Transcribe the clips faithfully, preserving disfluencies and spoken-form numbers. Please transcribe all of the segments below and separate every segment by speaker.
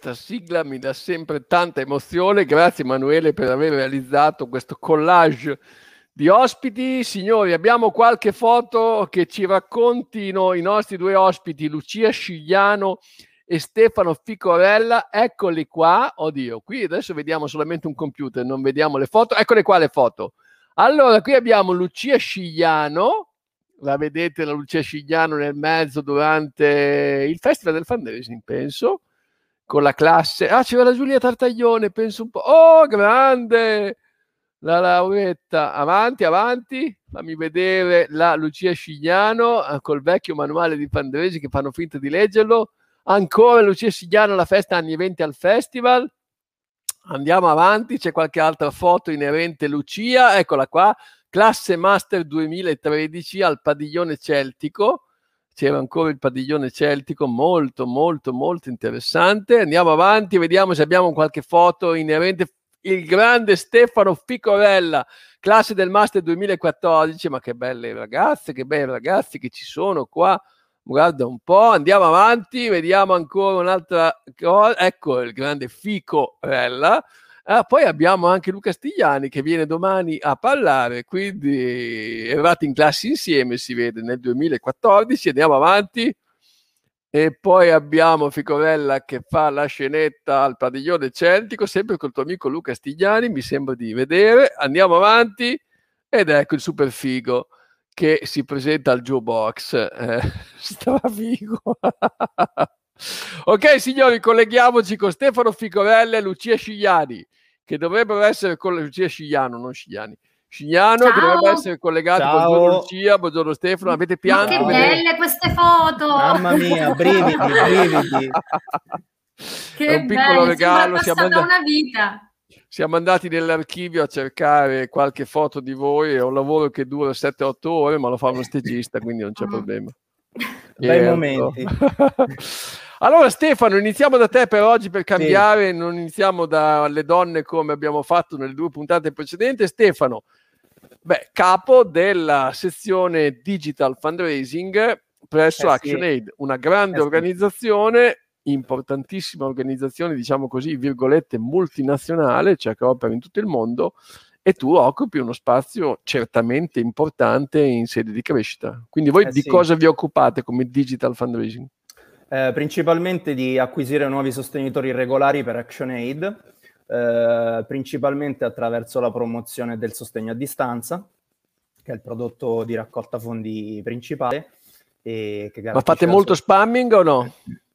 Speaker 1: questa sigla mi dà sempre tanta emozione. Grazie Emanuele per aver realizzato questo collage di ospiti. Signori, abbiamo qualche foto che ci raccontino i nostri due ospiti, Lucia Scigliano e Stefano Ficorella. Eccoli qua. Oddio, qui adesso vediamo solamente un computer, non vediamo le foto. Eccole qua le foto. Allora, qui abbiamo Lucia Scigliano. La vedete la Lucia Scigliano nel mezzo durante il Festival del Fundraising, penso, con la classe. Ah, c'era la Giulia Tartaglione, penso un po'. Oh, grande! La Lauretta. Avanti, avanti. Fammi vedere la Lucia Scigliano eh, col vecchio manuale di fundraising che fanno finta di leggerlo. Ancora Lucia Scigliano alla festa anni venti al festival. Andiamo avanti, c'è qualche altra foto inerente Lucia. Eccola qua. Classe Master duemilatredici al padiglione celtico. C'era ancora il padiglione celtico, molto molto molto interessante. Andiamo avanti, vediamo se abbiamo qualche foto inerente. Il grande Stefano Ficorella, classe del Master duemilaquattordici. Ma che belle ragazze, che bei ragazzi che ci sono qua. Guarda un po', andiamo avanti, vediamo ancora un'altra cosa. Ecco il grande Ficorella. Ah, poi abbiamo anche Luca Stigliani che viene domani a parlare, quindi eravate in classe insieme, si vede, nel duemilaquattordici. Andiamo avanti. E poi abbiamo Ficorella che fa la scenetta al padiglione celtico, sempre col tuo amico Luca Stigliani, mi sembra di vedere. Andiamo avanti. Ed ecco il super figo che si presenta al Joe Box. Eh, strafigo. Ok, signori, colleghiamoci con Stefano Ficorella e Lucia Scigliani, che dovrebbero essere con la Lucia Scigliano, non Scigliani. Scigliano,
Speaker 2: Ciao.
Speaker 1: che dovrebbe essere collegato.
Speaker 3: Ciao.
Speaker 1: Buongiorno Lucia, buongiorno Stefano. Avete pianto?
Speaker 2: Ma che
Speaker 1: vedete?
Speaker 2: belle queste foto!
Speaker 3: Mamma mia, brividi, brividi.
Speaker 2: Che
Speaker 1: È un piccolo
Speaker 2: bello,
Speaker 1: regalo.
Speaker 2: sembra
Speaker 1: Siamo,
Speaker 2: passata
Speaker 1: and-
Speaker 2: una vita.
Speaker 1: siamo andati nell'archivio a cercare qualche foto di voi. È un lavoro che dura sette otto ore, ma lo fa uno stagista, quindi non c'è
Speaker 2: Mm.
Speaker 1: problema.
Speaker 3: Bei
Speaker 1: Certo.
Speaker 3: momenti.
Speaker 1: Allora Stefano, iniziamo da te per oggi, per cambiare, non iniziamo dalle donne come abbiamo fatto nelle due puntate precedenti. Stefano, beh, capo della sezione Digital Fundraising presso
Speaker 3: Eh sì.
Speaker 1: ActionAid, una grande
Speaker 3: Eh sì.
Speaker 1: organizzazione, importantissima organizzazione, diciamo così, virgolette, multinazionale, cioè che opera in tutto il mondo, e tu occupi uno spazio certamente importante in sede di crescita. Quindi voi
Speaker 3: Eh
Speaker 1: di
Speaker 3: sì.
Speaker 1: cosa vi occupate come Digital Fundraising?
Speaker 3: Eh, principalmente di acquisire nuovi sostenitori regolari per ActionAid, eh, principalmente attraverso la promozione del sostegno a distanza, che è il prodotto di raccolta fondi principale. E che
Speaker 1: Ma fate
Speaker 3: garantisce la
Speaker 1: molto
Speaker 3: so-
Speaker 1: spamming o no?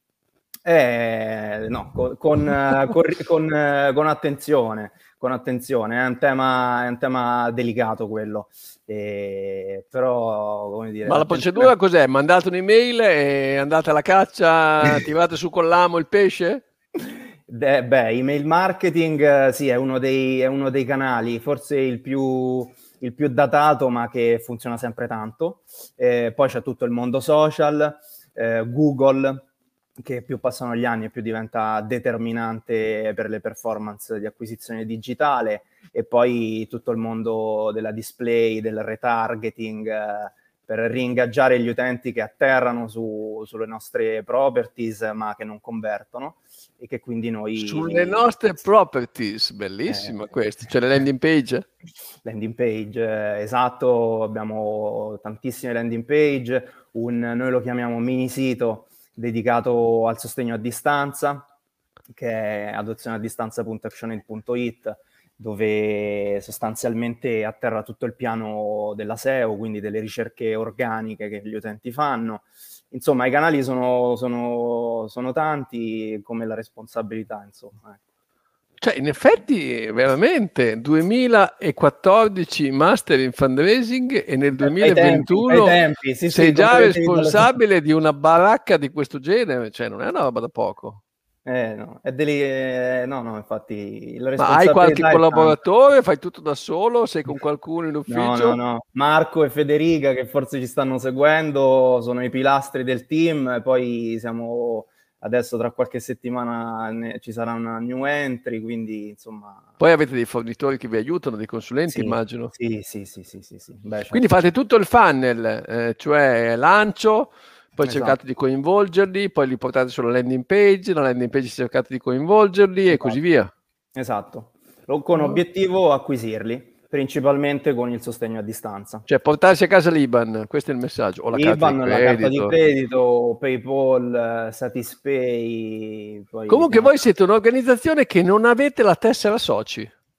Speaker 3: Eh, no, con, con, eh, con, con, eh, con attenzione, con attenzione, è un tema, è un tema delicato quello, eh, però come dire...
Speaker 1: Ma la
Speaker 3: l'attenzione-
Speaker 1: procedura cos'è? Mandate un'email e andate alla caccia, tirate su con l'amo il pesce?
Speaker 3: De- beh, email marketing, eh, sì, è uno dei, è uno dei canali, forse il più, il più datato, ma che funziona sempre tanto. Eh, poi c'è tutto il mondo social, eh, Google, che più passano gli anni e più diventa determinante per le performance di acquisizione digitale, e poi tutto il mondo della display, del retargeting, eh, per riingaggiare gli utenti che atterrano su, sulle nostre properties ma che non convertono, e che quindi noi...
Speaker 1: Sulle nostre properties, bellissima
Speaker 3: Eh,
Speaker 1: questa, c'è la landing page?
Speaker 3: Landing page, eh, esatto, abbiamo tantissime landing page, un, noi lo chiamiamo mini sito dedicato al sostegno a distanza, che è adozione a distanza punto actionaid punto it, dove sostanzialmente atterra tutto il piano della S E O, quindi delle ricerche organiche che gli utenti fanno. Insomma, i canali sono, sono, sono tanti, come la responsabilità, insomma. Ecco.
Speaker 1: Cioè, in effetti, veramente, duemilaquattordici Master in Fundraising e nel duemilaventuno
Speaker 3: Ai tempi, ai tempi, sì,
Speaker 1: sei
Speaker 3: sì,
Speaker 1: già
Speaker 3: come vedevi dalle-
Speaker 1: responsabile di una baracca di questo genere, cioè non è una roba da poco.
Speaker 3: Eh, no, è deli- eh, no, no, infatti la
Speaker 1: Ma hai qualche
Speaker 3: responsabilità è tanta.
Speaker 1: collaboratore? Fai tutto da solo? Sei con qualcuno in
Speaker 3: No,
Speaker 1: ufficio?
Speaker 3: no, no. Marco e Federica, che forse ci stanno seguendo, sono i pilastri del team. E poi siamo adesso, tra qualche settimana ne- ci sarà una new entry, quindi insomma...
Speaker 1: Poi avete dei fornitori che vi aiutano, dei consulenti,
Speaker 3: Sì,
Speaker 1: immagino.
Speaker 3: sì, sì, sì, sì, sì, sì. Beh, certo.
Speaker 1: Quindi fate tutto il funnel, eh, cioè lancio, poi
Speaker 3: Esatto.
Speaker 1: cercate di coinvolgerli, poi li portate sulla landing page, la landing page cercate di coinvolgerli e
Speaker 3: Esatto.
Speaker 1: così via.
Speaker 3: Esatto, con obiettivo acquisirli, principalmente con il sostegno a distanza.
Speaker 1: Cioè portarsi a casa l'I B A N, questo è il messaggio, o la
Speaker 3: L'I B A N,
Speaker 1: carta di
Speaker 3: la carta di
Speaker 1: credito.
Speaker 3: credito, PayPal, Satispay. Poi
Speaker 1: Comunque
Speaker 3: siamo-
Speaker 1: voi siete un'organizzazione che non avete la tessera soci.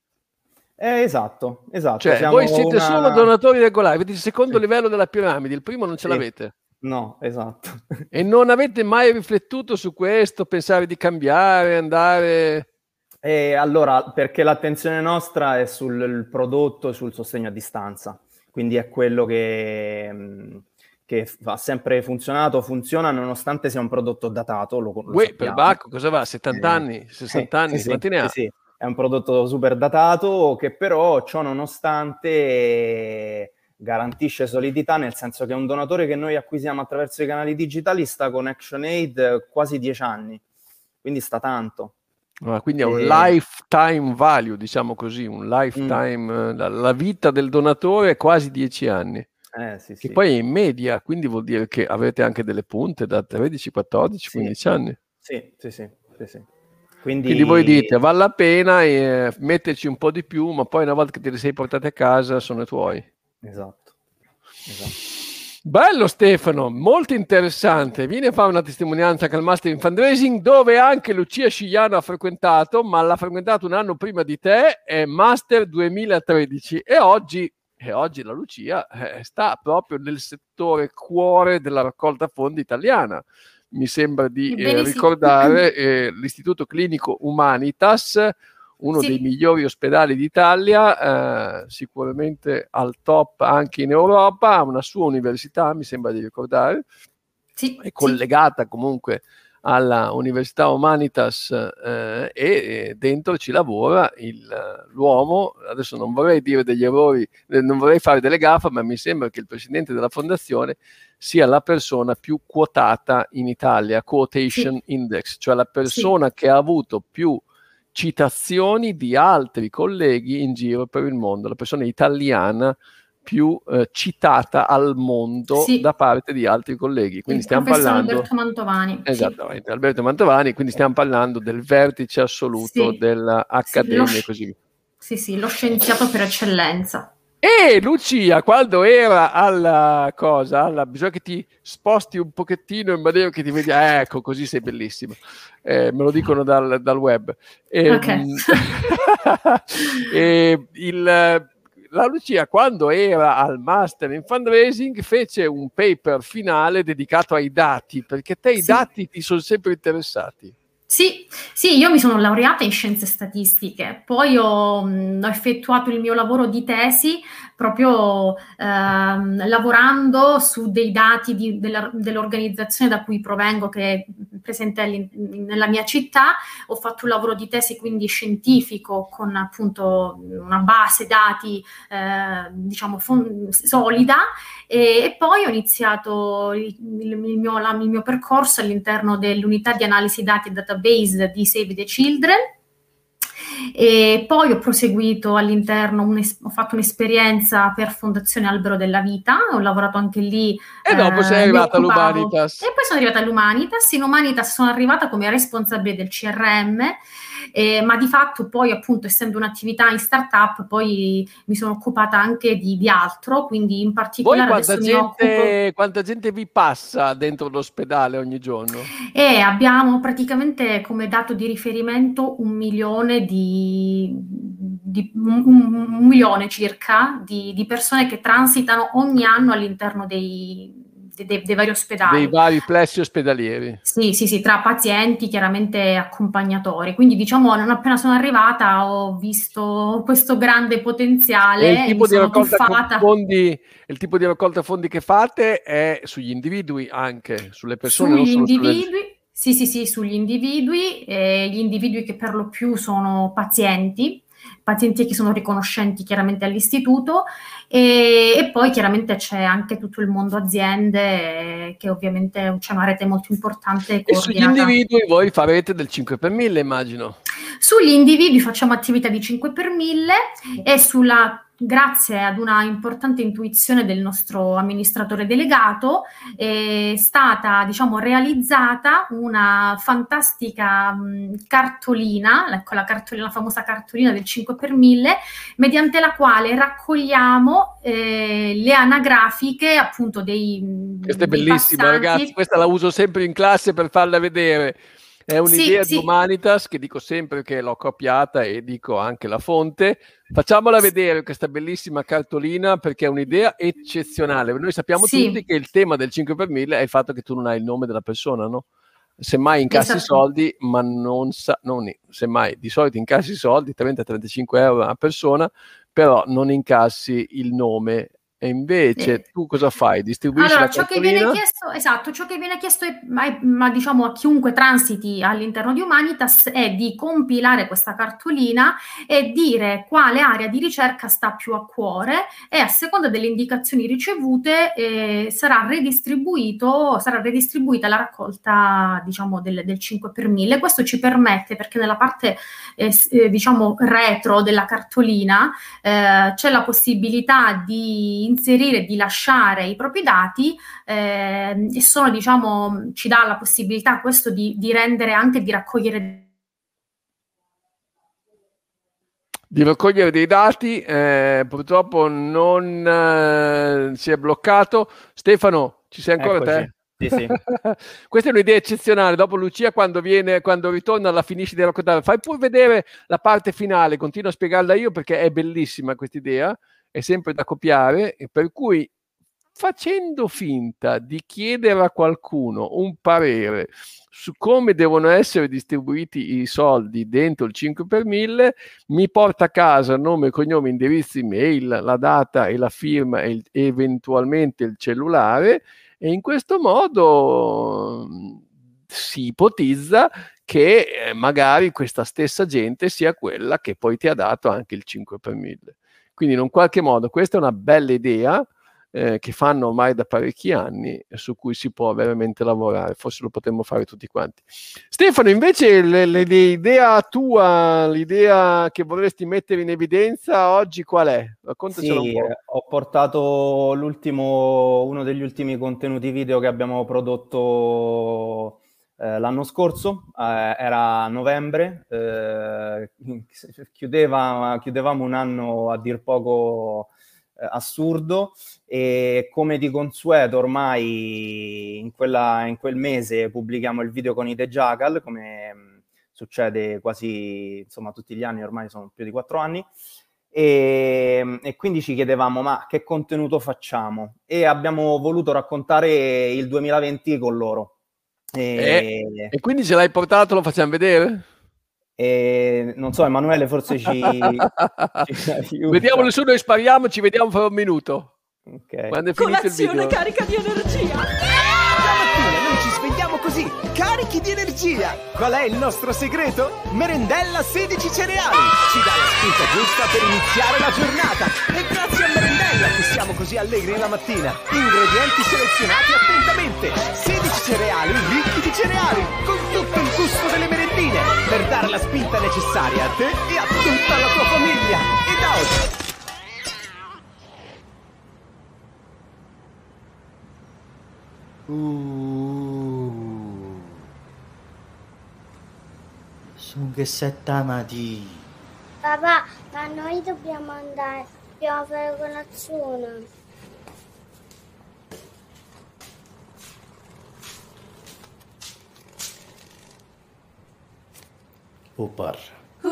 Speaker 3: Eh, esatto, esatto.
Speaker 1: Cioè
Speaker 3: siamo
Speaker 1: voi siete
Speaker 3: una-
Speaker 1: solo donatori regolari, avete il secondo
Speaker 3: Sì.
Speaker 1: livello della piramide, il primo non ce
Speaker 3: Sì.
Speaker 1: l'avete.
Speaker 3: No, esatto.
Speaker 1: E non avete mai riflettuto su questo, pensare di cambiare, andare...
Speaker 3: E allora, perché l'attenzione nostra è sul il prodotto e sul sostegno a distanza, quindi è quello che, mh, che f- ha sempre funzionato, funziona nonostante sia un prodotto datato, lo, lo
Speaker 1: Uè, per
Speaker 3: sappiamo.
Speaker 1: Bacco cosa va? settanta
Speaker 3: Eh,
Speaker 1: anni? sessanta anni?
Speaker 3: sì, sì,
Speaker 1: Quanti ne ha?
Speaker 3: sì, sì. È un prodotto super datato che però ciò nonostante eh, garantisce solidità, nel senso che un donatore che noi acquisiamo attraverso i canali digitali sta con ActionAid eh, quasi dieci anni, quindi sta tanto.
Speaker 1: Ah, quindi è un
Speaker 3: E-
Speaker 1: lifetime value, diciamo così, un lifetime, eh, la, la vita del donatore è quasi dieci anni,
Speaker 3: Eh, sì,
Speaker 1: che
Speaker 3: sì.
Speaker 1: poi è in media, quindi vuol dire che avete anche delle punte da tredici, quattordici,
Speaker 3: Sì.
Speaker 1: quindici anni.
Speaker 3: Sì, sì, sì, sì, sì. Quindi,
Speaker 1: Quindi voi dite, vale la pena eh, metterci un po' di più, ma poi una volta che te li sei portati a casa sono i tuoi.
Speaker 3: Esatto, esatto.
Speaker 1: Bello Stefano, molto interessante. Vieni a fare una testimonianza anche al Master in Fundraising, dove anche Lucia Scigliano ha frequentato, ma l'ha frequentato un anno prima di te, è Master duemilatredici e oggi, e oggi la Lucia eh, sta proprio nel settore cuore della raccolta fondi italiana. Mi sembra di eh,
Speaker 2: Ebbene sì.
Speaker 1: ricordare eh, l'Istituto Clinico Humanitas, uno
Speaker 2: Sì.
Speaker 1: dei migliori ospedali d'Italia, eh, sicuramente al top anche in Europa, ha una sua università, mi sembra di ricordare,
Speaker 2: Sì,
Speaker 1: è
Speaker 2: sì.
Speaker 1: collegata comunque alla Università Humanitas eh, e, e dentro ci lavora il, l'uomo, adesso non vorrei dire degli errori, eh, non vorrei fare delle gaffe, ma mi sembra che il presidente della fondazione sia la persona più quotata in Italia, quotation
Speaker 2: Sì.
Speaker 1: index, cioè la persona che ha avuto più citazioni di altri colleghi in giro per il mondo, la persona italiana più eh, citata al mondo
Speaker 2: Sì.
Speaker 1: da parte di altri colleghi. Quindi
Speaker 2: Il
Speaker 1: stiamo
Speaker 2: professor
Speaker 1: parlando
Speaker 2: Alberto Mantovani.
Speaker 1: esattamente, Alberto Mantovani, quindi stiamo parlando del vertice assoluto
Speaker 2: Sì.
Speaker 1: dell'accademia
Speaker 2: Sì, lo
Speaker 1: e così via.
Speaker 2: Sì, sì, lo scienziato per eccellenza.
Speaker 1: E Lucia, quando era alla cosa, alla, bisogna che ti sposti un pochettino in maniera che ti vedi, ah, ecco, così sei bellissima. Eh, me lo dicono dal, dal web. E,
Speaker 2: Ok.
Speaker 1: e il, la Lucia, quando era al Master in Fundraising, fece un paper finale dedicato ai dati, perché te i
Speaker 2: Sì.
Speaker 1: dati ti sono sempre interessati.
Speaker 2: Sì, sì, io mi sono laureata in scienze statistiche, poi ho, mh, ho effettuato il mio lavoro di tesi proprio ehm, lavorando su dei dati di- della- dell'organizzazione da cui provengo, che è presente all'in- nella mia città. Ho fatto un lavoro di tesi quindi scientifico con appunto una base dati eh, diciamo fon- solida e, e poi ho iniziato il, il mio, la- il mio percorso all'interno dell'unità di analisi dati e database di Save the Children. E poi ho proseguito all'interno, un'es- ho fatto un'esperienza per Fondazione Albero della Vita, ho lavorato anche lì.
Speaker 1: E dopo sei
Speaker 2: eh, mi
Speaker 1: arrivata
Speaker 2: occupavo-
Speaker 1: all'Humanitas.
Speaker 2: E poi sono arrivata all'Humanitas. In Humanitas sono arrivata come responsabile del C R M, eh, ma di fatto poi appunto essendo un'attività in startup poi mi sono occupata anche di, di altro, quindi in
Speaker 1: Voi
Speaker 2: particolare
Speaker 1: quanta
Speaker 2: adesso mi occupo...
Speaker 1: gente, quanta gente vi passa dentro l'ospedale ogni giorno?
Speaker 2: E abbiamo praticamente come dato di riferimento un milione di, di- un, un- un milione circa di, di persone che transitano ogni anno all'interno dei, dei- dei- dei vari ospedali.
Speaker 1: Dei vari plessi ospedalieri.
Speaker 2: Sì, sì, sì, tra pazienti, chiaramente accompagnatori. Quindi diciamo, non appena sono arrivata ho visto questo grande
Speaker 1: E
Speaker 2: potenziale
Speaker 1: il
Speaker 2: e
Speaker 1: tipo
Speaker 2: mi
Speaker 1: di
Speaker 2: sono
Speaker 1: raccolta
Speaker 2: tuffata
Speaker 1: fondi, il tipo di raccolta fondi che fate è sugli individui anche, sulle persone, non
Speaker 2: sugli
Speaker 1: solo sulle...
Speaker 2: individui. Sì, sì, sì, sugli individui, eh, gli individui che per lo più sono pazienti, pazienti che sono riconoscenti chiaramente all'istituto e, e poi chiaramente c'è anche tutto il mondo aziende eh, che ovviamente c'è una rete molto importante
Speaker 1: E sugli
Speaker 2: coordinata.
Speaker 1: individui voi farete del cinque per mille, immagino.
Speaker 2: Sugli individui facciamo attività di cinque per mille e sulla grazie ad una importante intuizione del nostro amministratore delegato è stata, diciamo, realizzata una fantastica mh, cartolina, ecco la cartolina, la famosa cartolina del cinque per mille, mediante la quale raccogliamo eh, le anagrafiche appunto dei
Speaker 1: Questa è bellissima, passanti. Ragazzi, questa la uso sempre in classe per farla vedere. È un'idea sì, di sì. Humanitas che dico sempre che l'ho copiata e dico anche la fonte. Facciamola vedere questa bellissima cartolina perché è un'idea eccezionale. Noi sappiamo sì. tutti che il tema del cinque per mille è il fatto che tu non hai il nome della persona, no? Semmai incassi esatto. soldi, ma non sa, non, semmai di solito incassi soldi, trenta trentacinque euro a persona, però non incassi il nome. E invece eh. tu cosa fai? Distribuisci
Speaker 2: allora,
Speaker 1: la
Speaker 2: ciò che viene chiesto, esatto, ciò che viene chiesto è, ma, ma diciamo a chiunque transiti all'interno di Humanitas è di compilare questa cartolina e dire quale area di ricerca sta più a cuore e a seconda delle indicazioni ricevute eh, sarà redistribuito, sarà redistribuita la raccolta, diciamo, del, del cinque per mille. Questo ci permette, perché nella parte eh, diciamo retro della cartolina eh, c'è la possibilità di inserire, di lasciare i propri dati eh, e sono, diciamo, ci dà la possibilità questo di, di rendere anche, di raccogliere
Speaker 1: di raccogliere dei dati, eh, purtroppo non eh, si è bloccato. Stefano, ci sei ancora
Speaker 3: Eccoci.
Speaker 1: te?
Speaker 3: Sì, sì.
Speaker 1: Questa è un'idea eccezionale. Dopo Lucia, quando viene, quando ritorna, la finisci di raccontare. Fai pure vedere la parte finale, continuo a spiegarla io perché è bellissima questa idea. È sempre da copiare, e per cui facendo finta di chiedere a qualcuno un parere su come devono essere distribuiti i soldi dentro il cinque per mille, mi porta a casa nome, cognome, indirizzo email, la data e la firma e il, eventualmente il cellulare, e in questo modo si ipotizza che magari questa stessa gente sia quella che poi ti ha dato anche il cinque per mille. Quindi in un qualche modo questa è una bella idea eh, che fanno ormai da parecchi anni e su cui si può veramente lavorare, forse lo potremmo fare tutti quanti. Stefano, invece l'idea tua, l'idea che vorresti mettere in evidenza oggi qual è? Raccontacelo
Speaker 3: sì,
Speaker 1: un po'.
Speaker 3: Ho portato l'ultimo, uno degli ultimi contenuti video che abbiamo prodotto Eh, l'anno scorso, eh, era a novembre, eh, chiudeva, chiudevamo un anno a dir poco eh, assurdo, e come di consueto ormai in, quella, in quel mese pubblichiamo il video con i The Jackal, come mh, succede quasi, insomma, tutti gli anni, ormai sono più di quattro anni, e, e quindi ci chiedevamo ma che contenuto facciamo, e abbiamo voluto raccontare il duemilaventi con loro.
Speaker 1: E, e, e quindi se l'hai portato lo facciamo vedere?
Speaker 3: E, non so, Emanuele forse ci, ci aiuta.
Speaker 1: Vediamolo su, noi spariamo, ci vediamo fra un minuto.
Speaker 3: Okay.
Speaker 1: Quando è finito il video.
Speaker 4: Carica di energia! La mattina noi ci svegliamo così, carichi di energia! Qual è il nostro segreto? Merendella sedici cereali! Ci dà la spinta giusta per iniziare la giornata! E grazie a Merendella che siamo così allegri la mattina! Ingredienti selezionati attentamente! sedici cereali ricchi di cereali! Con tutto il gusto delle merendine! Per dare la spinta necessaria a te e a tutta la tua famiglia! E da oggi...
Speaker 5: Uh, sono che setta mattina.
Speaker 6: Papà, ma noi dobbiamo andare, dobbiamo fare colazione.
Speaker 5: Oh, parra.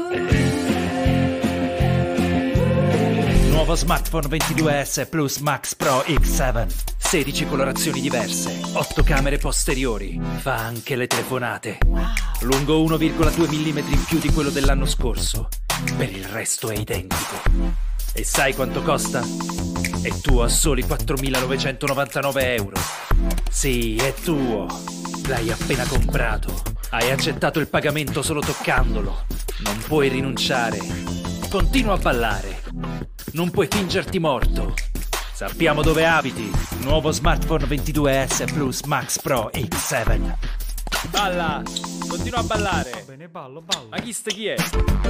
Speaker 7: Nuovo smartphone ventidue S Plus Max Pro X sette. sedici colorazioni diverse, otto camere posteriori, fa anche le telefonate. Lungo uno virgola due millimetri in più di quello dell'anno scorso. Per il resto è identico. E sai quanto costa? È tuo a soli quattromilanovecentonovantanove euro. Sì, è tuo. L'hai appena comprato. Hai accettato il pagamento solo toccandolo. Non puoi rinunciare. Continua a ballare. Non puoi fingerti morto. Sappiamo dove abiti. Nuovo smartphone ventidue S Plus Max Pro X sette. Balla, continua a ballare.
Speaker 5: Va bene, ballo, ballo.
Speaker 7: Ma chi sta chi è?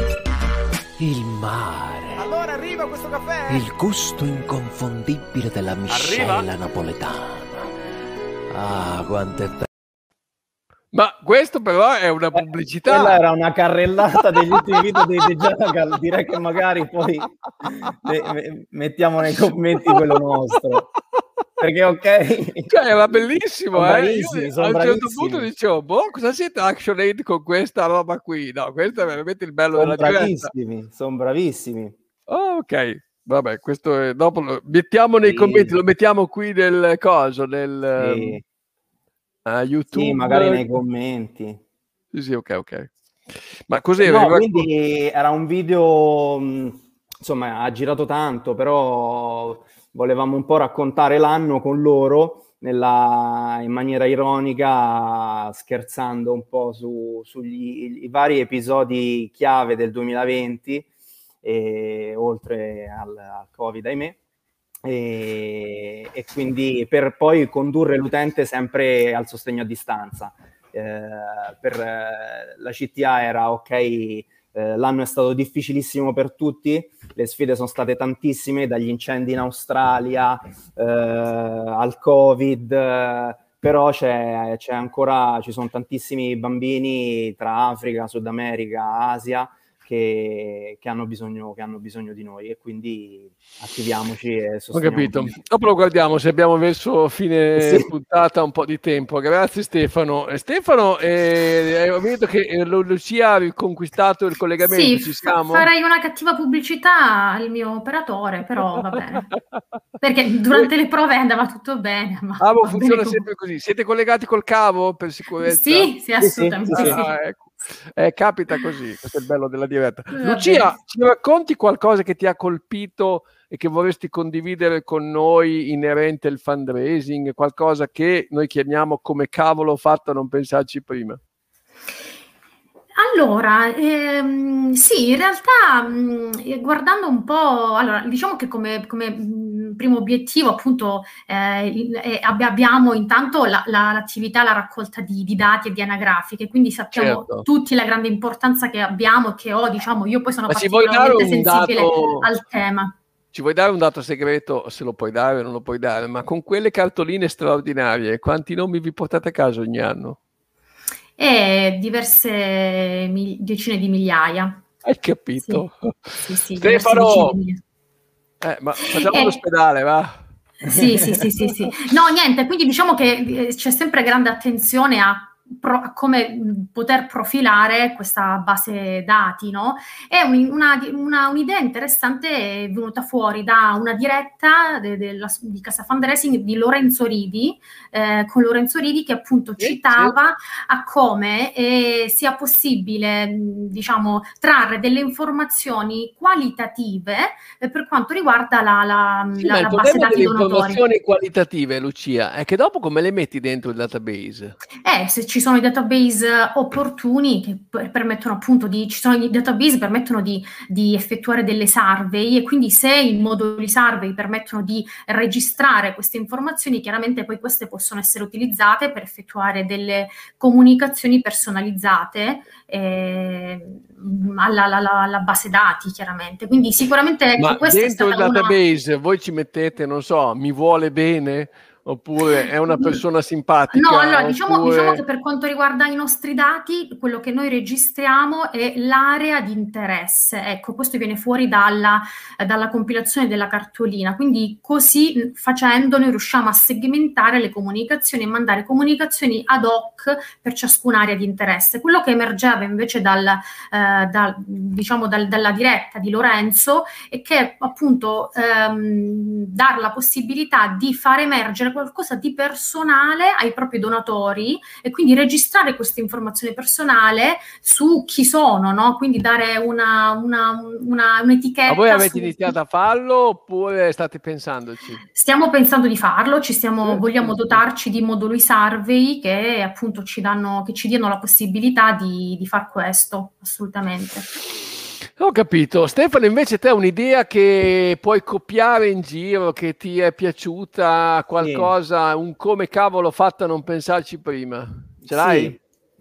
Speaker 8: Il mare.
Speaker 4: Allora arriva questo caffè.
Speaker 8: Il gusto inconfondibile della miscela
Speaker 7: Arriva?
Speaker 8: napoletana. Ah, quanto è bello.
Speaker 1: Ma questo però è una pubblicità.
Speaker 3: Quella era una carrellata degli ultimi video dei The Jackal. Direi che magari poi me- me- mettiamo nei commenti quello nostro. Perché ok,
Speaker 1: Cioè, era bellissimo,
Speaker 3: Sono
Speaker 1: eh.
Speaker 3: bravissimi,
Speaker 1: Io
Speaker 3: sono
Speaker 1: a un certo
Speaker 3: bravissimi.
Speaker 1: punto dicevo, boh, cosa siete Action Aid con questa roba qui? No, questo è veramente il bello
Speaker 3: sono
Speaker 1: della diretta.
Speaker 3: bravissimi, sono bravissimi.
Speaker 1: Oh, ok, vabbè, questo è, dopo lo mettiamo nei
Speaker 3: Sì.
Speaker 1: commenti, lo mettiamo qui nel coso, nel
Speaker 3: Sì.
Speaker 1: um, uh, YouTube.
Speaker 3: Sì, magari nei commenti.
Speaker 1: Sì, sì, ok, ok. Ma cos'era?
Speaker 3: No,
Speaker 1: Era-
Speaker 3: quindi era un video, mh, insomma, ha girato tanto, però volevamo un po' raccontare l'anno con loro nella- in maniera ironica, scherzando un po' su- sugli i vari episodi chiave del duemilaventi, e, oltre al, al Covid, ahimè. E, e quindi per poi condurre l'utente sempre al sostegno a distanza. Eh, per eh, la C T A era ok, eh, l'anno è stato difficilissimo per tutti, le sfide sono state tantissime, dagli incendi in Australia eh, al Covid, eh, però c'è, c'è ancora, ci sono tantissimi bambini tra Africa, Sud America, Asia che, che hanno bisogno, che hanno bisogno di noi, e quindi attiviamoci e
Speaker 1: Ho
Speaker 3: sosteniamo.
Speaker 1: capito. Dopo lo guardiamo se abbiamo verso fine
Speaker 3: Sì.
Speaker 1: puntata un po' di tempo. Grazie Stefano. E Stefano, eh, ho visto che eh, Lu- Lucia ha riconquistato il collegamento.
Speaker 2: Sì,
Speaker 1: Ci
Speaker 2: fa-
Speaker 1: siamo?
Speaker 2: farei una cattiva pubblicità al mio operatore, però va bene. Perché durante le prove andava tutto bene, ma
Speaker 1: Ah, boh,
Speaker 2: va bene
Speaker 1: funziona
Speaker 2: comunque.
Speaker 1: sempre così. Siete collegati col cavo per sicurezza?
Speaker 2: Sì, sì, assolutamente
Speaker 3: sì,
Speaker 2: sì.
Speaker 3: sì.
Speaker 1: Ah, ecco. Eh, capita così, questo è il bello della diretta.
Speaker 2: Va
Speaker 1: Lucia,
Speaker 2: bene.
Speaker 1: ci racconti qualcosa che ti ha colpito e che vorresti condividere con noi inerente al fundraising, qualcosa che noi chiamiamo come cavolo ho fatto a non pensarci prima?
Speaker 2: Allora, ehm, sì, in realtà mh, guardando un po', allora, diciamo che come, come, mh, primo obiettivo appunto eh, il- eh, abbi- abbiamo intanto la- la- l'attività, la raccolta di, di dati e di anagrafiche, quindi sappiamo
Speaker 1: Certo.
Speaker 2: tutti la grande importanza che abbiamo e che ho, diciamo, io poi sono
Speaker 1: Ma ci vuoi dare
Speaker 2: particolarmente
Speaker 1: un
Speaker 2: sensibile
Speaker 1: dato?
Speaker 2: al tema.
Speaker 1: Ci vuoi dare un dato segreto, se lo puoi dare o non lo puoi dare, ma con quelle cartoline straordinarie, quanti nomi vi portate a casa ogni anno?
Speaker 2: E diverse mi- decine di migliaia.
Speaker 1: Hai capito?
Speaker 2: Sì, sì, diverse
Speaker 1: Stefano!
Speaker 2: decine di migliaia.
Speaker 1: Eh, ma facciamo
Speaker 2: Eh.
Speaker 1: l'ospedale, va?
Speaker 2: Sì, sì, sì, sì, sì. No, niente, quindi diciamo che eh, c'è sempre grande attenzione a, pro- a come mh, poter profilare questa base dati, no? È un- una, una- un'idea interessante è venuta fuori da una diretta de- della- di Casa Fundraising di Lorenzo Rivi, eh, con Lorenzo Rivi che appunto
Speaker 1: Sì,
Speaker 2: citava a come eh, sia possibile, mh, diciamo, trarre delle informazioni qualitative eh, per quanto riguarda la, la-
Speaker 1: Sì,
Speaker 2: la-
Speaker 1: ma il
Speaker 2: la base
Speaker 1: problema
Speaker 2: dati
Speaker 1: delle
Speaker 2: donatori.
Speaker 1: informazioni qualitative, Lucia, è che dopo come le metti dentro il database?
Speaker 2: Eh, se ci sono i database opportuni che per- permettono appunto di, ci sono i database che permettono di, di effettuare delle survey, e quindi se i moduli survey permettono di registrare queste informazioni, chiaramente poi queste possono essere utilizzate per effettuare delle comunicazioni personalizzate eh, alla, alla- alla- alla base dati, chiaramente. Quindi sicuramente ecco,
Speaker 1: Ma
Speaker 2: questa è
Speaker 1: dentro il
Speaker 2: stata una...
Speaker 1: database voi ci mettete, non so, mi vuole bene? Oppure è una persona simpatica?
Speaker 2: No, allora diciamo,
Speaker 1: oppure-
Speaker 2: diciamo che per quanto riguarda i nostri dati, quello che noi registriamo è l'area di interesse. Ecco, questo viene fuori dalla, eh, dalla compilazione della cartolina. Quindi così mh, facendo noi riusciamo a segmentare le comunicazioni e mandare comunicazioni ad hoc per ciascuna area di interesse. Quello che emergeva invece dal, eh, dal- diciamo dal- dalla diretta di Lorenzo è che appunto ehm, dar la possibilità di far emergere qualcosa di personale ai propri donatori e quindi registrare questa informazione personale su chi sono, no? Quindi dare una, una, una, un'etichetta.
Speaker 1: Ma voi avete
Speaker 2: su-
Speaker 1: iniziato a farlo oppure state pensandoci?
Speaker 2: Stiamo pensando di farlo, ci stiamo,
Speaker 1: Sì,
Speaker 2: vogliamo
Speaker 1: sì, sì.
Speaker 2: dotarci di moduli survey che appunto ci danno, che ci diano la possibilità di, di far questo, assolutamente.
Speaker 1: Ho capito. Stefano, invece te hai un'idea che puoi copiare in giro, che ti è piaciuta, qualcosa, un come cavolo fatto a non pensarci prima? Ce l'hai?
Speaker 3: Sì,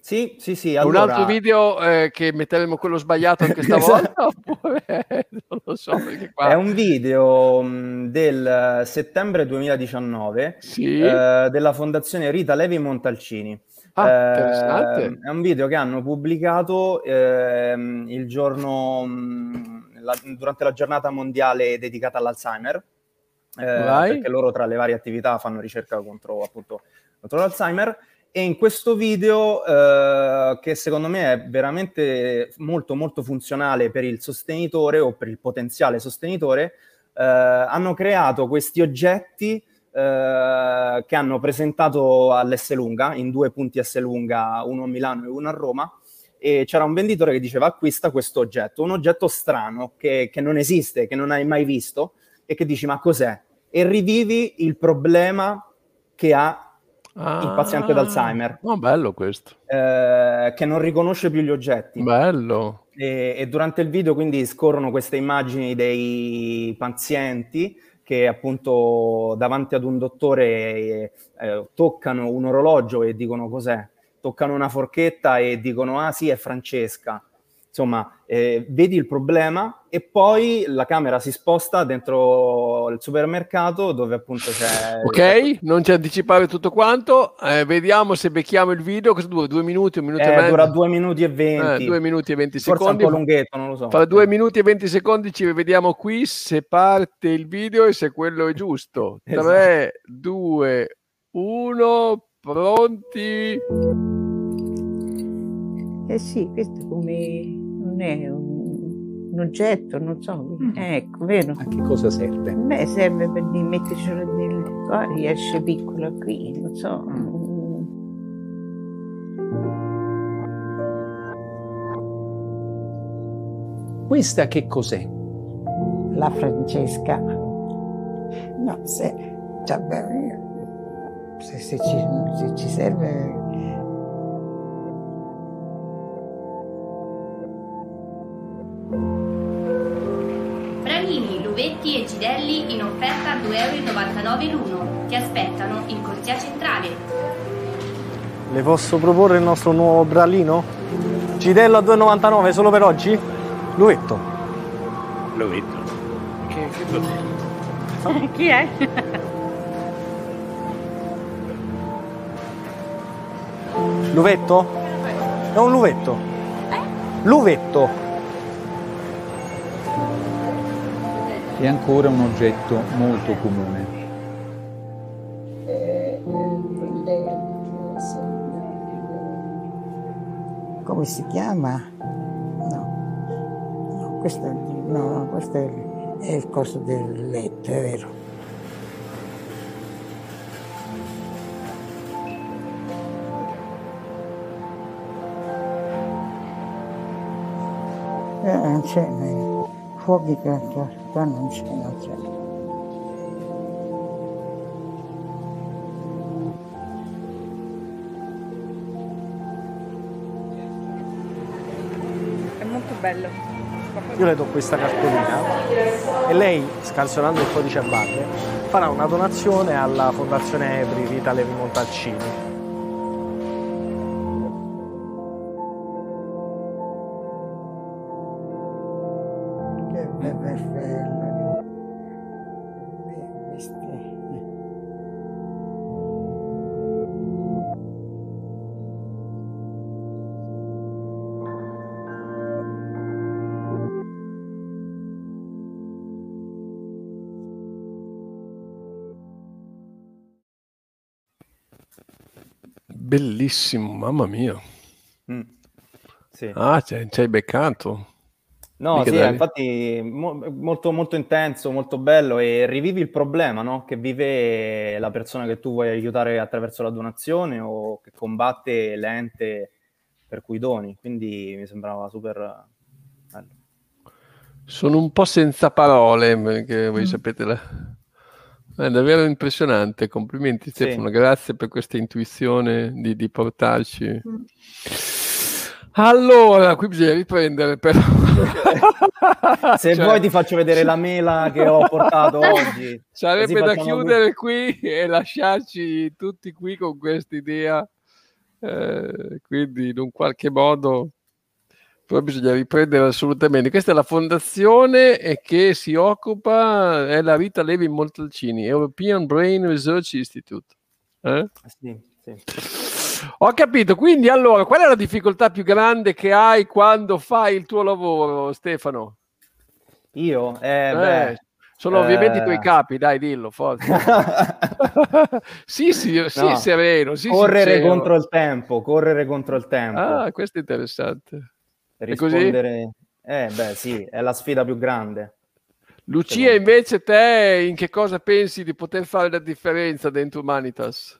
Speaker 3: Sì, sì, sì.
Speaker 1: Un
Speaker 3: Allora...
Speaker 1: altro video eh, che metteremo quello sbagliato anche stavolta? Oppure non lo so, perché qua...
Speaker 3: È un video mh, del settembre duemiladiciannove
Speaker 1: sì?
Speaker 3: eh, della Fondazione Rita Levi Montalcini.
Speaker 1: Ah,
Speaker 3: eh,
Speaker 1: interessante.
Speaker 3: È un video che hanno pubblicato eh, il giorno mh, la, durante la giornata mondiale dedicata all'Alzheimer, eh, perché loro tra le varie attività fanno ricerca contro, appunto, contro l'Alzheimer. E in questo video, eh, che secondo me è veramente molto molto funzionale per il sostenitore o per il potenziale sostenitore, eh, hanno creato questi oggetti eh, che hanno presentato all'Esselunga, in due punti Esselunga, uno a Milano e uno a Roma, e c'era un venditore che diceva: acquista questo oggetto, un oggetto strano che, che non esiste, che non hai mai visto, e che dici: ma cos'è? E rivivi il problema che ha
Speaker 1: Ah,
Speaker 3: il paziente d'Alzheimer.
Speaker 1: Oh, bello questo.
Speaker 3: Eh, che non riconosce più gli oggetti.
Speaker 1: Bello.
Speaker 3: E, e durante il video quindi scorrono queste immagini dei pazienti che appunto davanti ad un dottore eh, eh, toccano un orologio e dicono cos'è, toccano una forchetta e dicono ah sì, è Francesca. Insomma, eh, vedi il problema e poi la camera si sposta dentro il supermercato dove appunto c'è...
Speaker 1: Ok, non ci anticipare tutto quanto, eh, vediamo se becchiamo il video, cosa dura? Due minuti, un minuto
Speaker 3: eh,
Speaker 1: e mezzo?
Speaker 3: Dura due minuti e venti.
Speaker 1: Eh, due minuti e venti
Speaker 3: Forse
Speaker 1: secondi.
Speaker 3: un po' lunghetto, non lo so.
Speaker 1: Fra due minuti e venti secondi ci vediamo qui se parte il video e se quello è giusto.
Speaker 3: Esatto.
Speaker 1: tre, due, uno, pronti?
Speaker 9: Eh sì, questo come non è un, un oggetto, non so, mm. ecco, vero?
Speaker 10: A che cosa serve?
Speaker 9: Beh, serve per di mettercelo nel cuore, esce piccola qui, non so.
Speaker 10: Questa che cos'è?
Speaker 9: La Francesca. No, se, cioè, beh, se, se, ci, se ci serve...
Speaker 11: Pranini, Luvetti e Gidelli in offerta a due e novantanove euro l'uno. Ti aspettano in corsia centrale.
Speaker 12: Le posso proporre il nostro nuovo bralino? Gidello a due e novantanove solo per oggi? Luvetto.
Speaker 13: Luvetto? Che, che cos'è?
Speaker 11: Chi è?
Speaker 12: Luvetto? È un luvetto.
Speaker 11: Eh?
Speaker 12: Luvetto.
Speaker 10: È ancora un oggetto molto comune.
Speaker 9: Come si chiama? No, no, questo, no, questo è, è il coso del letto, è vero. Eh, non c'è, fuochi qua, qua, qua non c'è, non c'è.
Speaker 14: Bello.
Speaker 12: Io le do questa cartolina e lei, scansionando il codice a barre, farà una donazione alla Fondazione Ebri Rita Levi Montalcini.
Speaker 9: Che bello.
Speaker 1: Bellissimo, mamma mia.
Speaker 3: Mm. Sì.
Speaker 1: Ah, ci hai beccato.
Speaker 3: No,
Speaker 1: Mica
Speaker 3: sì,
Speaker 1: dai.
Speaker 3: infatti mo- molto, molto intenso, molto bello, e rivivi il problema, no? Che vive la persona che tu vuoi aiutare attraverso la donazione o che combatte l'ente per cui doni, quindi mi sembrava super bello.
Speaker 1: Sono un po' senza parole, perché voi mm. sapete la... È davvero impressionante, complimenti Stefano, sì. Grazie per questa intuizione di, di portarci. Mm. Allora, qui bisogna riprendere però.
Speaker 3: Se cioè... vuoi ti faccio vedere la mela che ho portato oggi.
Speaker 1: Sarebbe da chiudere qui e lasciarci tutti qui con questa idea Eh, quindi in un qualche modo però bisogna riprendere assolutamente. Questa è la fondazione che si occupa, è la Rita Levi Montalcini, European Brain Research Institute. Eh?
Speaker 3: Sì, sì.
Speaker 1: Ho capito, quindi allora qual è la difficoltà più grande che hai quando fai il tuo lavoro, Stefano?
Speaker 3: Io? Eh,
Speaker 1: Eh,
Speaker 3: beh,
Speaker 1: sono ovviamente i tuoi
Speaker 3: eh,
Speaker 1: capi, dai, dillo, forza. Sì, sì, sì,
Speaker 3: no,
Speaker 1: sereno, sì,
Speaker 3: correre
Speaker 1: sincero.
Speaker 3: contro il tempo, correre contro il tempo.
Speaker 1: Ah, questo è interessante. E così?
Speaker 3: Rispondere, eh, beh, sì, è la sfida più grande.
Speaker 1: Lucia, invece te in che cosa pensi di poter fare la differenza dentro Humanitas?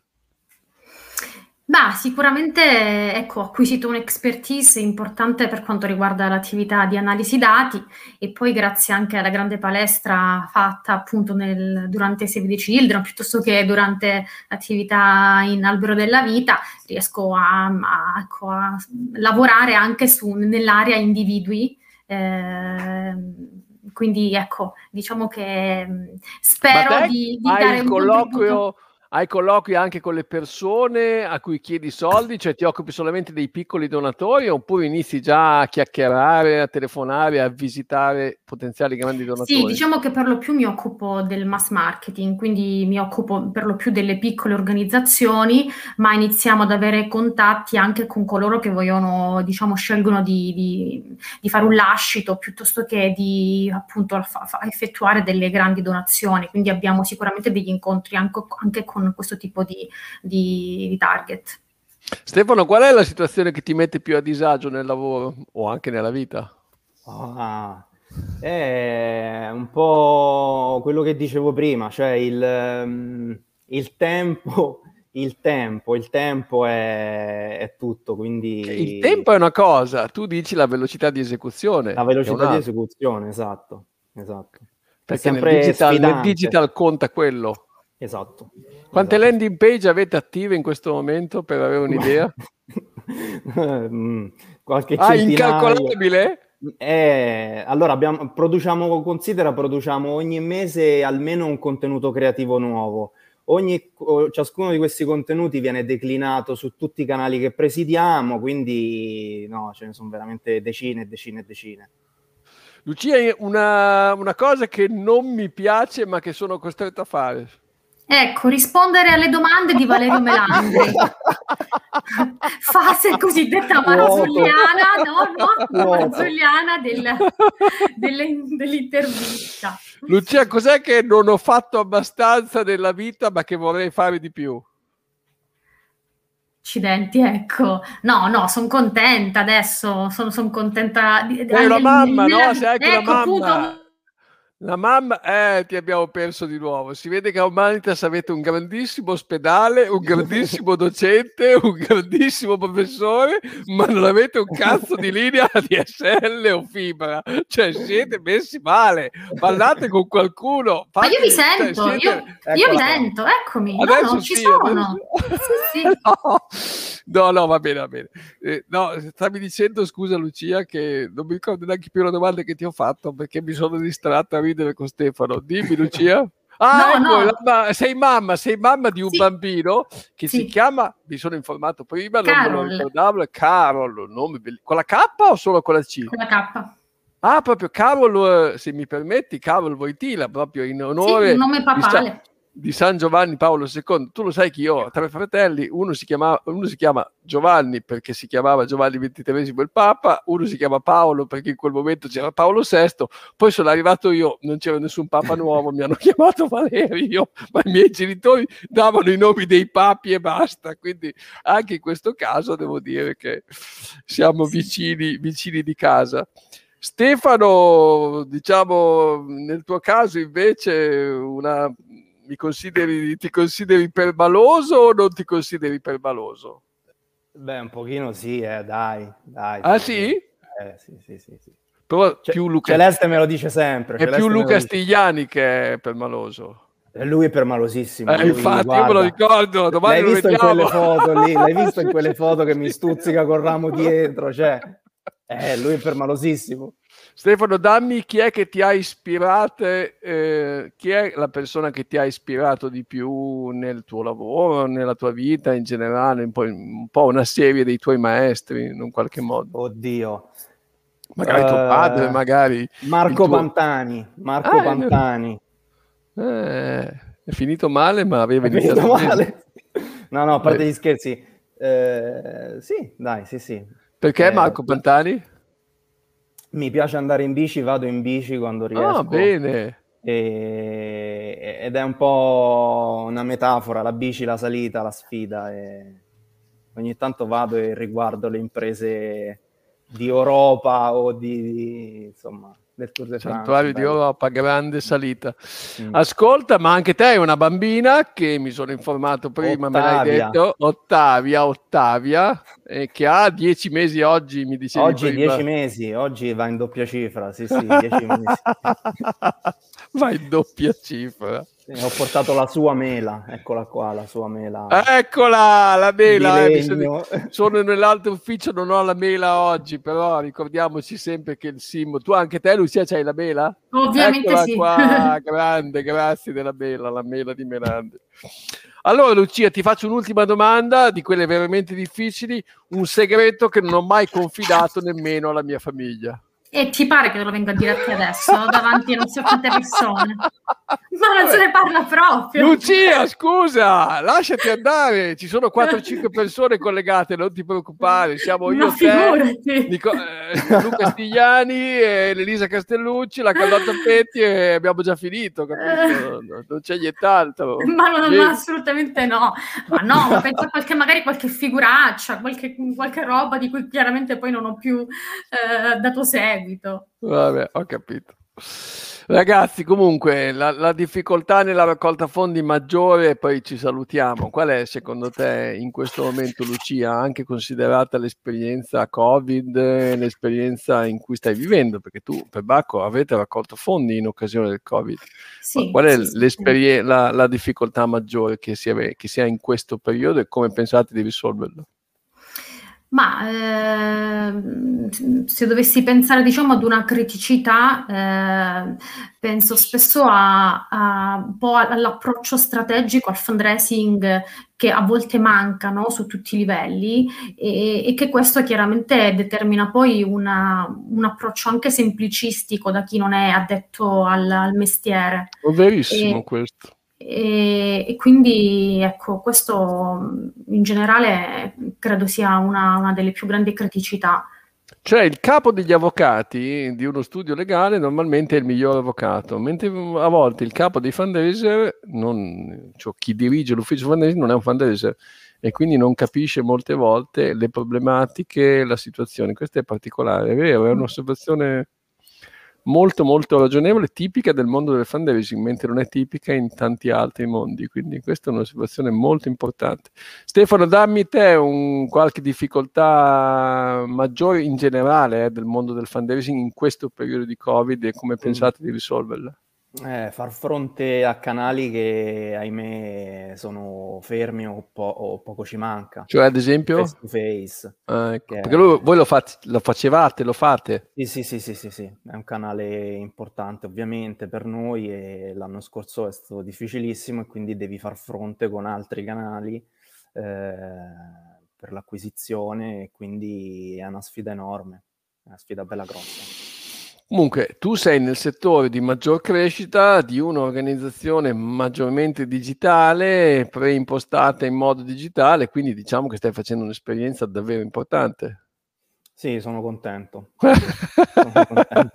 Speaker 2: Bah, sicuramente ecco, ho acquisito un'expertise importante per quanto riguarda l'attività di analisi dati e poi grazie anche alla grande palestra fatta appunto nel, durante Save the Children piuttosto che durante l'attività in Albero della Vita riesco a, a, ecco, a lavorare anche su, nell'area individui. Eh, quindi ecco, diciamo che spero
Speaker 1: te
Speaker 2: di, di
Speaker 1: hai
Speaker 2: dare
Speaker 1: il
Speaker 2: un
Speaker 1: colloquio,
Speaker 2: contributo.
Speaker 1: hai colloqui anche con le persone a cui chiedi soldi, cioè ti occupi solamente dei piccoli donatori oppure inizi già a chiacchierare, a telefonare, a visitare potenziali grandi donatori?
Speaker 2: Sì, diciamo che per lo più mi occupo del mass marketing, quindi mi occupo per lo più delle piccole organizzazioni, ma iniziamo ad avere contatti anche con coloro che vogliono, diciamo, scelgono di, di, di fare un lascito piuttosto che di appunto fa, fa, effettuare delle grandi donazioni, quindi abbiamo sicuramente degli incontri anche, anche con questo tipo di, di, di target.
Speaker 1: Stefano, qual è la situazione che ti mette più a disagio nel lavoro o anche nella vita?
Speaker 3: Ah, è un po' quello che dicevo prima, cioè il, um, il tempo, il tempo, il tempo è, è tutto, quindi...
Speaker 1: Il tempo è una cosa, tu dici la velocità di esecuzione.
Speaker 3: La velocità di esecuzione, esatto, esatto.
Speaker 1: Perché nel digital, nel digital conta quello.
Speaker 3: Esatto.
Speaker 1: Quante
Speaker 3: esatto.
Speaker 1: landing page avete attive in questo momento per avere un'idea?
Speaker 3: mm, qualche
Speaker 1: ah,
Speaker 3: centinaio.
Speaker 1: incalcolabile?
Speaker 3: Eh, allora abbiamo, produciamo, considera, produciamo ogni mese almeno un contenuto creativo nuovo. Ogni, ciascuno di questi contenuti viene declinato su tutti i canali che presidiamo, quindi no, ce ne sono veramente decine e decine e decine.
Speaker 1: Lucia, una, una cosa che non mi piace ma che sono costretto a fare.
Speaker 2: Ecco, rispondere alle domande di Valerio Melandri. Fase cosiddetta marzulliana, no, no, marzulliana del, delle, dell'intervista.
Speaker 1: Lucia, cos'è che non ho fatto abbastanza nella vita ma che vorrei fare di più?
Speaker 2: Accidenti, ecco. No, no, sono contenta adesso, sono son contenta. Di,
Speaker 1: Sei una mamma, nella, no? Sei anche
Speaker 2: ecco,
Speaker 1: una mamma.
Speaker 2: Appunto,
Speaker 1: la mamma, eh, ti abbiamo perso di nuovo. Si vede che a Humanitas avete un grandissimo ospedale, un grandissimo docente, un grandissimo professore, ma non avete un cazzo di linea D S L o fibra. Cioè, siete messi male. Parlate con qualcuno. Fate,
Speaker 2: ma io vi sento,
Speaker 1: cioè, siete...
Speaker 2: io, io vi sento, eccomi.
Speaker 1: Adesso
Speaker 2: no, no,
Speaker 1: sì,
Speaker 2: ci sono.
Speaker 1: Adesso...
Speaker 2: Sì, sì.
Speaker 1: No, no, va bene, va bene. Eh, no, stavi dicendo, scusa Lucia, che non mi ricordo neanche più la domanda che ti ho fatto perché mi sono distratta a ridere con Stefano. Dimmi Lucia. Ah,
Speaker 2: no,
Speaker 1: ecco,
Speaker 2: no.
Speaker 1: La, sei mamma, sei mamma di un
Speaker 2: sì.
Speaker 1: bambino che sì. si chiama, mi sono informato prima, Carol. Non me lo ricordavo, Carol, nome bellissimo. Con la K o solo con la C?
Speaker 2: Con la K.
Speaker 1: Ah, proprio Carol, se mi permetti, Carol Wojtyla, proprio in onore
Speaker 2: sì, un nome papale.
Speaker 1: Di San Giovanni Paolo secondo. Tu lo sai che io ho tre fratelli, uno si chiama, uno si chiama Giovanni perché si chiamava Giovanni ventitreesimo il Papa, uno si chiama Paolo perché in quel momento c'era Paolo sesto, poi sono arrivato io, non c'era nessun Papa nuovo, mi hanno chiamato Valerio, ma i miei genitori davano i nomi dei papi e basta, quindi anche in questo caso devo dire che siamo vicini, vicini di casa. Stefano, diciamo, nel tuo caso invece una... Mi consideri, ti consideri permaloso o non ti consideri permaloso?
Speaker 3: Beh, un pochino sì, eh, dai, dai.
Speaker 1: Ah sì?
Speaker 3: Eh, sì, sì, sì, sì.
Speaker 1: Però
Speaker 3: C-
Speaker 1: più Luca...
Speaker 3: Celeste me lo dice sempre.
Speaker 1: È
Speaker 3: Celeste
Speaker 1: più Luca Stigliani che è permaloso.
Speaker 3: E lui è permalosissimo.
Speaker 1: Eh,
Speaker 3: lui,
Speaker 1: infatti,
Speaker 3: guarda,
Speaker 1: io me lo ricordo. Domani
Speaker 3: l'hai
Speaker 1: lo
Speaker 3: visto
Speaker 1: vediamo.
Speaker 3: in quelle foto lì? L'hai visto in quelle foto che mi stuzzica col ramo dietro? Cioè, eh, lui è permalosissimo.
Speaker 1: Stefano, dammi chi è che ti ha ispirato, eh, chi è la persona che ti ha ispirato di più nel tuo lavoro, nella tua vita in generale, un po', un po' una serie dei tuoi maestri in un qualche modo.
Speaker 3: Oddio.
Speaker 1: Magari tuo padre,
Speaker 3: Uh,
Speaker 1: magari...
Speaker 3: Marco
Speaker 1: tuo...
Speaker 3: Pantani. Marco
Speaker 1: ah,
Speaker 3: Pantani.
Speaker 1: Eh, è finito male, ma aveva
Speaker 3: è
Speaker 1: iniziato
Speaker 3: finito
Speaker 1: bene.
Speaker 3: male. No, no, a parte
Speaker 1: Beh.
Speaker 3: gli scherzi. Eh, sì, dai, sì, sì.
Speaker 1: Perché
Speaker 3: eh,
Speaker 1: Marco Pantani?
Speaker 3: Mi piace andare in bici, vado in bici quando riesco.
Speaker 1: Ah, bene.
Speaker 3: E, ed è un po' una metafora, la bici, la salita, la sfida. E ogni tanto vado e riguardo le imprese di Europa o di, di insomma, del Tour de France.
Speaker 1: Santuario di
Speaker 3: bello.
Speaker 1: Europa, grande salita.
Speaker 3: Mm.
Speaker 1: Ascolta, ma anche te hai una bambina che mi sono informato prima,
Speaker 3: Ottavia.
Speaker 1: me l'hai detto, Ottavia, Ottavia, eh, che ha dieci mesi oggi, mi dicevi
Speaker 3: Oggi
Speaker 1: prima.
Speaker 3: dieci mesi, oggi va in doppia cifra, sì sì, dieci mesi.
Speaker 1: Va in doppia cifra.
Speaker 3: Sì, ho portato la sua mela, eccola qua, la sua mela.
Speaker 1: Eccola, la mela.
Speaker 3: Di
Speaker 1: Eh, mi
Speaker 3: legno.
Speaker 1: sono, sono nell'altro ufficio, non ho la mela oggi, però ricordiamoci sempre che il simbolo... Tu anche te, Lucia, c'hai la mela?
Speaker 2: Ovviamente
Speaker 1: Eccola
Speaker 2: sì.
Speaker 1: qua, grande, grazie della mela, la mela di Melande. Allora, Lucia, ti faccio un'ultima domanda, di quelle veramente difficili, un segreto che non ho mai confidato nemmeno alla mia famiglia.
Speaker 2: E ti pare che te lo vengo a dire a te adesso, davanti a non so quante persone? Ma non se ne parla proprio.
Speaker 1: Lucia, scusa, lasciati andare. Ci sono quattro cinque persone collegate, non ti preoccupare. Siamo io,
Speaker 2: Ma
Speaker 1: te,
Speaker 2: figurati.
Speaker 1: Nico, eh, Luca Stigliani, e Elisa Castellucci, la Carlotta Petti e abbiamo già finito, capito? Non, non c'è nient'altro.
Speaker 2: Ma, non,
Speaker 1: Bene.
Speaker 2: ma assolutamente no. Ma no, ma penso a qualche, magari qualche figuraccia, qualche, qualche roba di cui chiaramente poi non ho più eh, dato seguito.
Speaker 1: Vabbè, ho capito. Ragazzi, comunque la, la difficoltà nella raccolta fondi maggiore, e poi ci salutiamo. Qual è secondo te in questo momento, Lucia, anche considerata l'esperienza Covid, l'esperienza in cui stai vivendo? Perché tu per Bacco avete raccolto fondi in occasione del Covid.
Speaker 2: Sì,
Speaker 1: qual è
Speaker 2: sì, sì,
Speaker 1: l'esperien- la, la difficoltà maggiore che si, ave- che si ha in questo periodo e come pensate di risolverlo?
Speaker 2: Ma eh, se dovessi pensare, diciamo, ad una criticità, eh, penso spesso a, a un po' all'approccio strategico al fundraising che a volte manca, no, su tutti i livelli e, e che questo chiaramente determina poi una, un approccio anche semplicistico da chi non è addetto al, al mestiere.
Speaker 1: È verissimo
Speaker 2: E-
Speaker 1: questo.
Speaker 2: E, e quindi ecco, questo in generale credo sia una, una delle più grandi criticità.
Speaker 1: Cioè il capo degli avvocati di uno studio legale normalmente è il miglior avvocato, mentre a volte il capo dei fundraiser, non, cioè chi dirige l'ufficio fundraising non è un fundraiser e quindi non capisce molte volte le problematiche, la situazione. Questo è particolare, è vero, è un'osservazione molto molto ragionevole, tipica del mondo del fundraising, mentre non è tipica in tanti altri mondi, quindi questa è un'osservazione molto importante. Stefano, dammi te un qualche difficoltà maggiore in generale eh, del mondo del fundraising in questo periodo di Covid e come pensate di risolverla?
Speaker 3: Eh, far fronte a canali che ahimè sono fermi o, po- o poco ci manca.
Speaker 1: Cioè ad esempio?
Speaker 3: Face to face.
Speaker 1: Ah, ecco.
Speaker 3: Che
Speaker 1: Perché
Speaker 3: è-
Speaker 1: lo- voi lo, fate, lo facevate, lo fate?
Speaker 3: Sì, sì, sì, sì, sì, sì, è un canale importante ovviamente per noi e l'anno scorso è stato difficilissimo e quindi devi far fronte con altri canali eh, per l'acquisizione e quindi è una sfida enorme, è una sfida bella grossa.
Speaker 1: Comunque, tu sei nel settore di maggior crescita di un'organizzazione maggiormente digitale, preimpostata in modo digitale, quindi diciamo che stai facendo un'esperienza davvero importante.
Speaker 3: Sì, sono contento. Sono contento.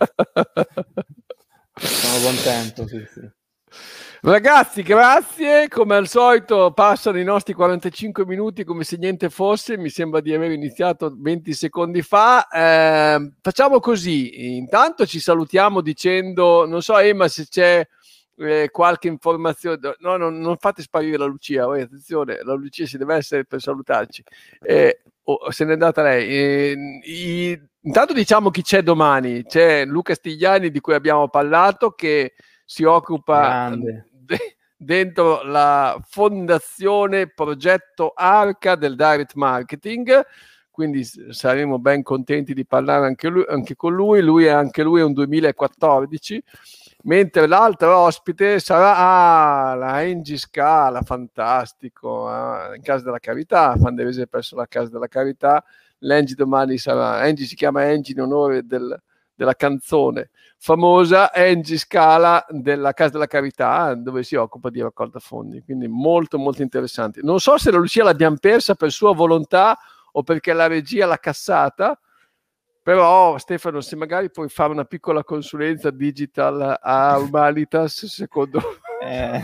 Speaker 3: Sono contento, sì, sì.
Speaker 1: Ragazzi, grazie. Come al solito passano i nostri quarantacinque minuti come se niente fosse. Mi sembra di aver iniziato venti secondi fa. Eh, facciamo così. Intanto ci salutiamo dicendo, non so Emma se c'è eh, qualche informazione. No, no, non fate sparire la Lucia. Oh, attenzione, la Lucia si deve essere per salutarci. Eh, oh, se n'è andata lei. Eh, i, intanto diciamo chi c'è domani. C'è Luca Stigliani di cui abbiamo parlato che si occupa
Speaker 3: Grande.
Speaker 1: de- dentro la fondazione progetto Arca del Direct Marketing, quindi saremo ben contenti di parlare anche, lui, anche con lui. Lui è anche lui è un duemilaquattordici, mentre l'altro ospite sarà ah, la Angie Scala, fantastico, ah, in Casa della Carità, Fanderese perso la Casa della Carità. L'Angie domani sarà, Angie si chiama Angie in onore del, della canzone famosa, Angie Scala della Casa della Carità, dove si occupa di raccolta fondi, quindi molto molto interessante. Non so se la Lucia l'abbiamo persa per sua volontà o perché la regia l'ha cassata, però Stefano, se magari puoi fare una piccola consulenza digital a Humanitas, secondo
Speaker 3: eh,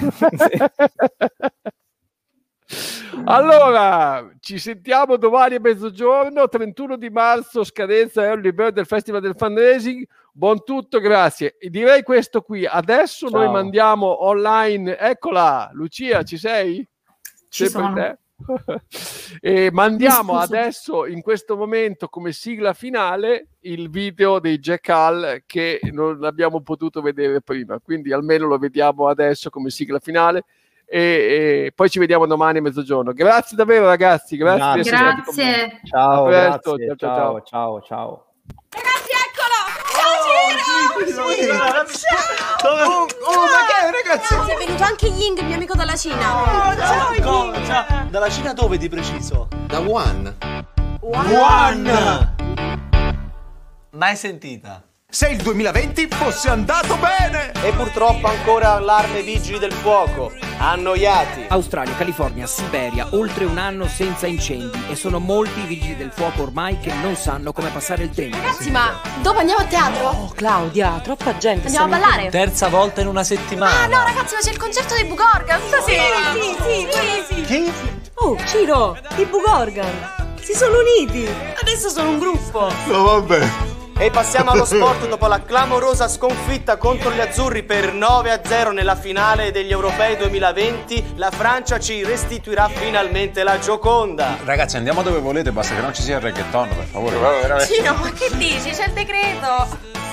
Speaker 1: allora ci sentiamo domani a mezzogiorno, trentuno di marzo, scadenza Early Bird del Festival del Fundraising. Buon tutto, grazie. E direi questo qui adesso. Ciao. Noi mandiamo online, eccola Lucia, ci sei?
Speaker 2: Ci sono.
Speaker 1: Te? E mandiamo adesso in questo momento come sigla finale il video dei Jackal che non abbiamo potuto vedere prima, quindi almeno lo vediamo adesso come sigla finale e, e poi ci vediamo domani a mezzogiorno. Grazie davvero ragazzi, grazie.
Speaker 2: Grazie. grazie.
Speaker 3: Ciao,
Speaker 1: presto,
Speaker 3: grazie.
Speaker 1: Ciao,
Speaker 3: ciao, ciao, ciao.
Speaker 14: Ragazzi, eccolo! Ciao, Ciro! Ciao!
Speaker 15: Oh, oh, ma che è, ragazzi?
Speaker 14: È venuto anche Ying, il mio amico dalla Cina.
Speaker 15: Oh, ciao,
Speaker 16: Ying! Oh, ciao. Dalla Cina dove di preciso?
Speaker 15: Da Wuhan.
Speaker 16: Wuhan! Mai sentita?
Speaker 4: Se il duemilaventi fosse andato bene!
Speaker 17: E purtroppo ancora allarme vigili del fuoco. Annoiati.
Speaker 18: Australia, California, Siberia, oltre un anno senza incendi e sono molti i vigili del fuoco ormai che non sanno come passare il tempo.
Speaker 14: Ragazzi, ma dopo andiamo a teatro?
Speaker 18: Oh, Claudia, troppa gente.
Speaker 14: Andiamo a ballare?
Speaker 16: Terza volta in una settimana.
Speaker 14: Ah, no, ragazzi, ma c'è il concerto dei Bugorgan stasera.
Speaker 19: Sì, sì, sì, sì.
Speaker 16: Chi?
Speaker 19: Oh, Ciro, i Bugorgan si sono uniti. Adesso sono un gruppo.
Speaker 15: No, vabbè.
Speaker 17: E passiamo allo sport. Dopo la clamorosa sconfitta contro gli azzurri per nove a zero nella finale degli europei duemilaventi, la Francia ci restituirà finalmente la Gioconda.
Speaker 20: Ragazzi, andiamo dove volete, basta che non ci sia il reggaeton, per favore.
Speaker 14: Sì, no, ma che dici? C'è il decreto.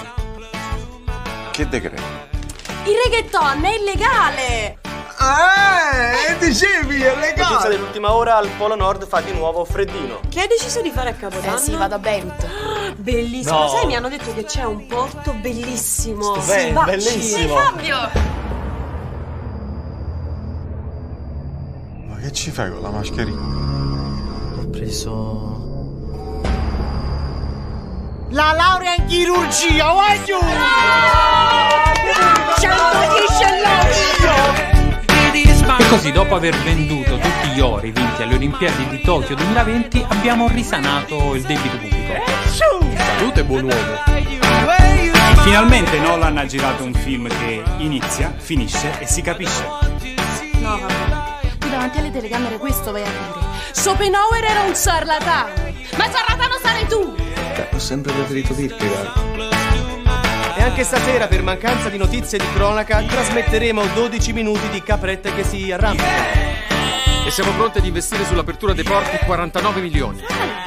Speaker 20: Che decreto?
Speaker 14: Il reggaeton è illegale.
Speaker 15: Ah, dicevi, è legale.
Speaker 17: Notizia dell'ultima ora, al Polo Nord fa di nuovo freddino.
Speaker 19: Che hai deciso di fare a Capodanno?
Speaker 14: Eh sì, vado a Beirut.
Speaker 19: Bellissimo,
Speaker 16: no.
Speaker 19: Sai, mi hanno detto che c'è un porto bellissimo.
Speaker 16: Stupendo, bellissimo.
Speaker 14: Sì, Fabio.
Speaker 20: Ma che ci fai con la mascherina?
Speaker 16: Ho preso
Speaker 15: la laurea in chirurgia, voglio!
Speaker 10: E così, dopo aver venduto tutti gli ori vinti alle Olimpiadi di Tokyo duemilaventi, abbiamo risanato il debito pubblico.
Speaker 15: Salute, buon uomo!
Speaker 21: Finalmente Nolan ha girato un film che inizia, finisce e si capisce.
Speaker 14: No, vabbè. Tu davanti alle telecamere questo vai a dire. Schopenhauer era un ciarlatano. Ma il ciarlatano sarai tu!
Speaker 15: Beh, ho sempre preferito Kierkegaard.
Speaker 17: E anche stasera, per mancanza di notizie di cronaca, trasmetteremo dodici minuti di caprette che si arrampicano.
Speaker 22: E siamo pronti ad investire sull'apertura dei porti quarantanove milioni.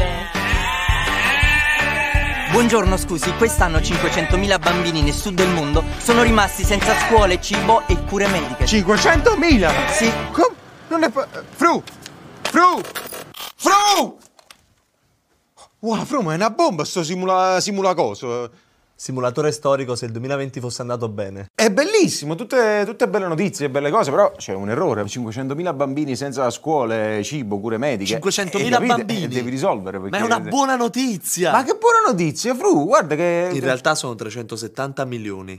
Speaker 18: Buongiorno, scusi, quest'anno cinquecentomila bambini nel sud del mondo sono rimasti senza scuole, cibo e cure mediche.
Speaker 15: cinquecentomila?
Speaker 18: Sì.
Speaker 15: Com- non è pa- Fru! Fru! Fru! Wow, Fru, ma è una bomba sto simula, simula coso.
Speaker 16: Simulatore storico se il duemilaventi fosse andato bene.
Speaker 20: È bellissimo, tutte, tutte belle notizie, belle cose, però c'è un errore. cinquecentomila bambini senza scuole, cibo, cure mediche.
Speaker 16: cinquecentomila
Speaker 20: e
Speaker 16: bambini?
Speaker 20: E devi risolvere.
Speaker 16: Ma è una buona notizia!
Speaker 20: Ma che buona notizia, Fru, guarda che...
Speaker 16: In realtà sono trecentosettanta milioni.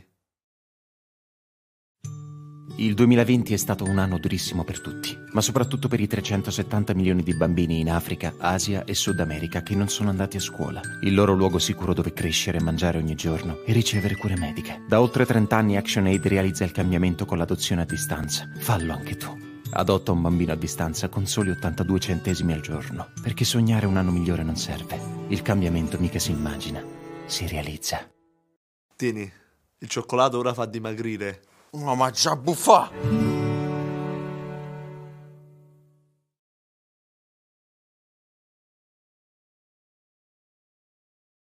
Speaker 7: Il duemilaventi è stato un anno durissimo per tutti, ma soprattutto per i trecentosettanta milioni di bambini in Africa, Asia e Sud America che non sono andati a scuola, il loro luogo sicuro dove crescere, mangiare ogni giorno e ricevere cure mediche. Da oltre trenta anni ActionAid realizza il cambiamento con l'adozione a distanza. Fallo anche tu. Adotta un bambino a distanza con soli ottantadue centesimi al giorno, perché sognare un anno migliore non serve. Il cambiamento mica si immagina, si realizza.
Speaker 16: Tieni, il cioccolato ora fa dimagrire.
Speaker 15: No, ma già buffa!